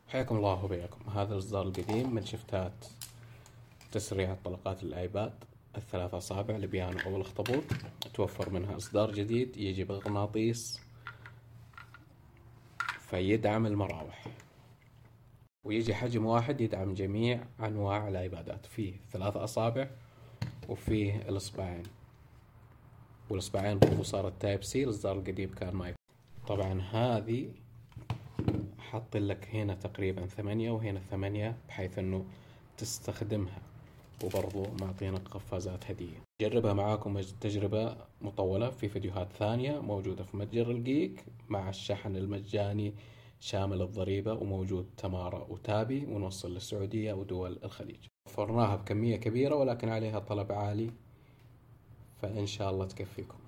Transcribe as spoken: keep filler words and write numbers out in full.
حياكم الله وبياكم. هذا الإصدار القديم من شفتات تسريع طلقات الآيباد الثلاث أصابع البيانو أو الأخطبوط. توفر منها إصدار جديد يجي بمغناطيس فيدعم المراوح، ويجي حجم واحد يدعم جميع أنواع الآيبادات. فيه ثلاث أصابع وفيه الإصبعين، والإصبعين برضو صارت تايب سي. الإصدار القديم كان ماي. طبعا هذه حط لك هنا تقريبا ثمانية وهنا ثمانية بحيث انه تستخدمها، وبرضو معطينك قفازات هدية. جربها معاكم تجربة مطولة في فيديوهات ثانية موجودة في متجر الجيك مع الشحن المجاني شامل الضريبة، وموجود تمارا وتابي، ونوصل للسعودية ودول الخليج. وفرناها بكمية كبيرة ولكن عليها طلب عالي، فإن شاء الله تكفيكم.